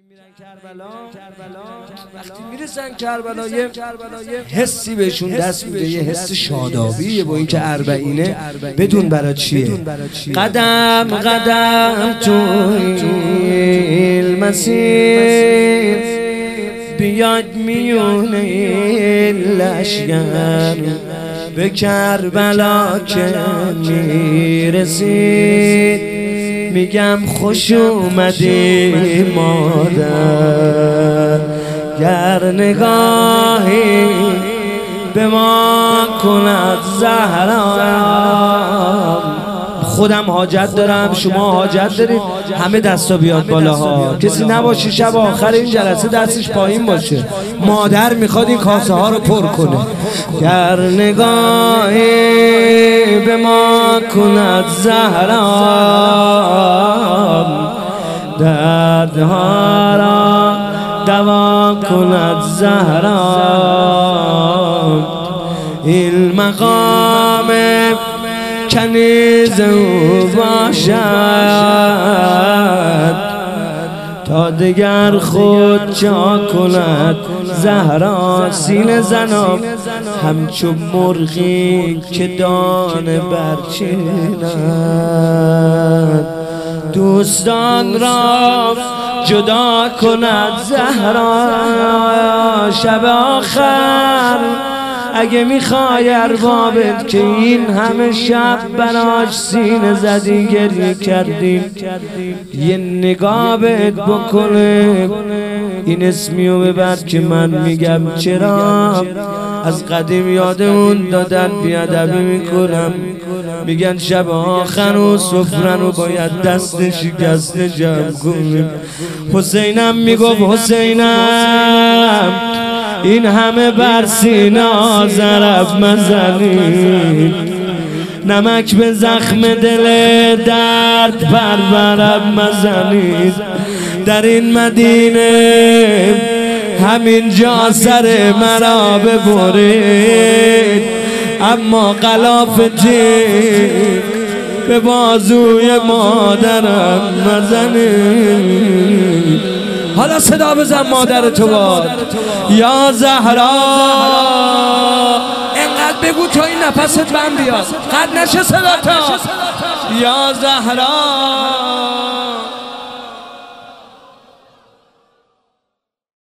وقتی میرسن کربلا یه حسی بهشون دست میده، یه حس شادابیه با اینکه اربعینه بدون برای چیه. قدم قدم توی المسیر بیاد میونه لشگر به کربلا که میرسید میگم خوش اومدی مادر، گر نگاهی به ما کند زهرا. خودم حاجت دارم، شما حاجت دارید، همه دستا بیاد بالاها، کسی نباشه شب آخر این جلسه دستش پایین باشه. مادر میخواد این کاسه ها رو پر کنه. گر نگاهی به ما کند زهرا، دردها را دوا کند زهرا. این مقام کنیز او باشد تا دگر خود چا کند زهرا. سینه زنم همچون مرغی که دانه برچیند، دوستان را جدا کند زهرا. شب آخر اگه میخوای اربابت که این همه شب براش سینه زدی گریه کردی، یه نگاه بهت بکنه، این اسمیو ببر که من میگم چرا از قدیم یادمون دادن بیادبی میکنم. میگن شب آخر و سفرن و باید دست شکسته جمع کنیم. حسینم میگفت حسینم این همه بر سینا ضرب مزنید، نمک به زخم دل درد برب مزنید. در این مدینه همین جا سر مرا ببرید، اما غلافتی به بازوی مادرم مزنید. حالا صدا بزن مادر تو باد، یا زهرا. اینقدر بگو تا این نفست بند بیاد، قد نشه صدا تا. یا زهرا